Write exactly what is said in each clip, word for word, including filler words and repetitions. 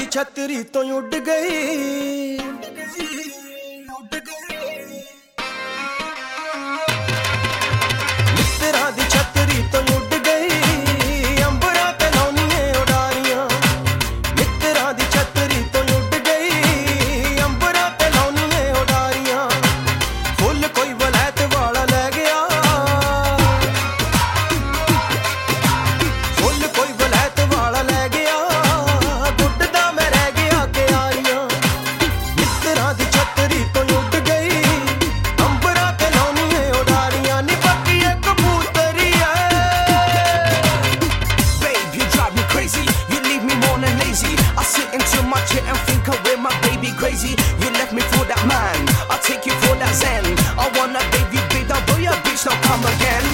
छतरी तो उड़ गई मित्तरां दी छतरी तो उड़ गई अंबरां ते लाउणियां उडारियां मित्तरां दी छतरी तो उड़ गई अंबरां ते लाउणियां उडारियां फुल कोई वलैत वाला ले गया फुल कोई वलैत वाला ले गया गुड्डदा मैं रह गया क्यारियां मित्तरां दी छतरी तो उड़ गई अंबरां ते लाउणियां उडारियां नी बाकी एक कबूतरी Babe, you drive me crazy. You leave me more than lazy. I sit into my chair and think of where my baby crazy. You left me for that man. I'll take you for that zen. I wanna baby, babe, that boy, your bitch, don't come again.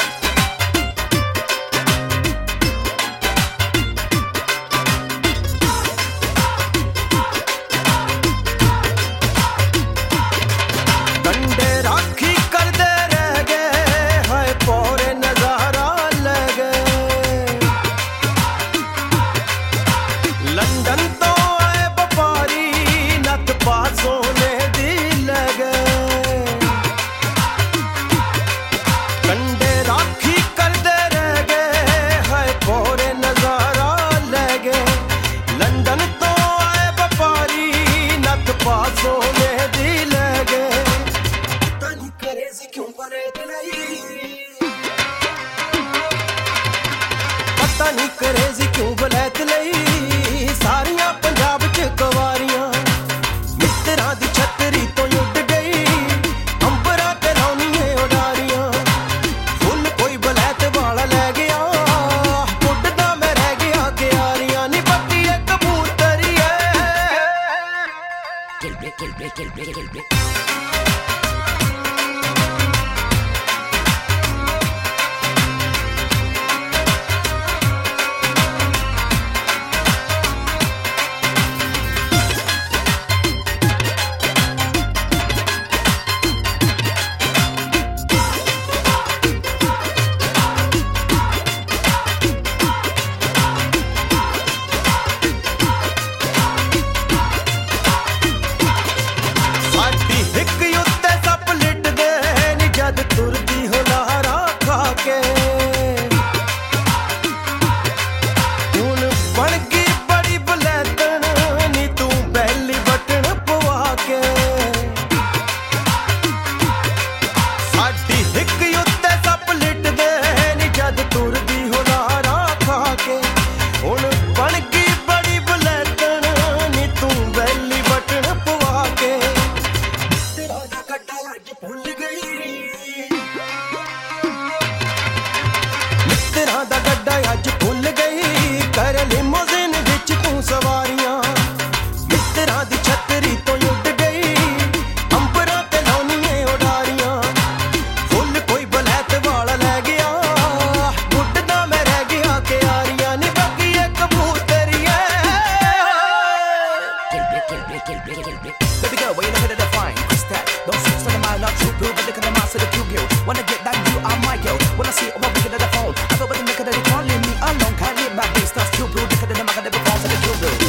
डंडे राखी करदे रह गए हाय पौरे नजारा ले गए London तो आए व्यापारी नत पा सोने दी ले गए डंडे राखी करदे रह गए हाय पौरे नजारा ले गए लंदन तो आए व्यापारी नत पा सोने दी ले गए पता नहीं करेजी क्यों वलैत लई पता नहीं करेजी क्यों वलैत लई सारियां पंजाब च कवारियां मित्तरां दी छतरी तो उड़ गई अंबरां ते लाउणियां उडारियां फुल कोई वलैत वाला ले गया गुड्डदा मैं रह गया क्यारियां नी बाकी एक कबूतरी साडी हिक उत्ते सप लिटदे नी जद तुरदी हो लहरा खा के हुण बन गई बड़ी बलैतन नी तू बैली बटन पवा के साडी हिक उत्ते सप लिटदे नी जद तुरदी हो लहरा खा के हुण बन गई बड़ी बलैतन नी तू बैली बटन पवा के तेरा दा गड्डा अज भुल गई मित्तरां दा गड्डा अज भुल गई कर लिमोजिन विच तू सवारियां मित्तरां दी छतरी तो उड़ गई अंबरां ते लाउणियां उडारियां फुल कोई वलैत वाला ले गया गुड्डदा मैं रह गया क्यारियां नी बाकी एक कबूतरी Baby girl, why you looking at the fine? What's that? Don't switch to the mind, not true blue, but look at the mouse of the cube, yo. Wanna get that you are my girl. When I see it, I'm looking at the phone. I thought, but the nigga that they calling me alone. Can't leave my base, that's true blue. Look at the mother that be falls of the cube, yo.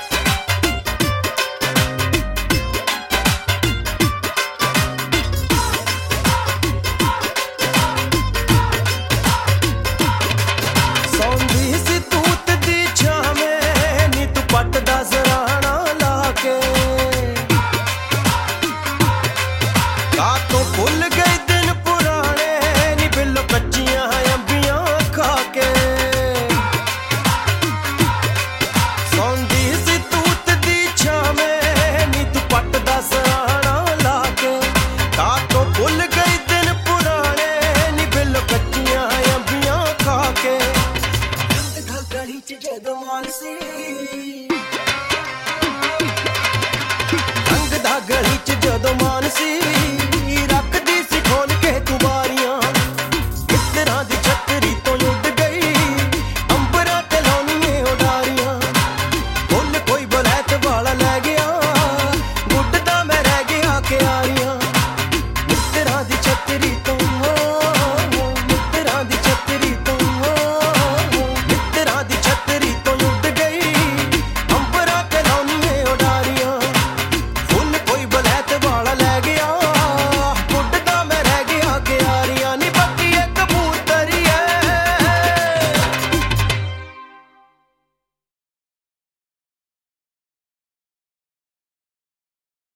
सौंधी सी तूत दी छावें नी तू पट दा सराहना ला के का तो भुल गए दिन पुराने नी बिल्लो कच्चियां अंबियां खा के सौंधी सी तूत दी छावें नी तू पट दा सराहना ला के का तो भुल गए दिन पुराने नी बिल्लो कच्चियां अंबियां खा के गली च जदों मानसी रंग दा गली च जदों मानसी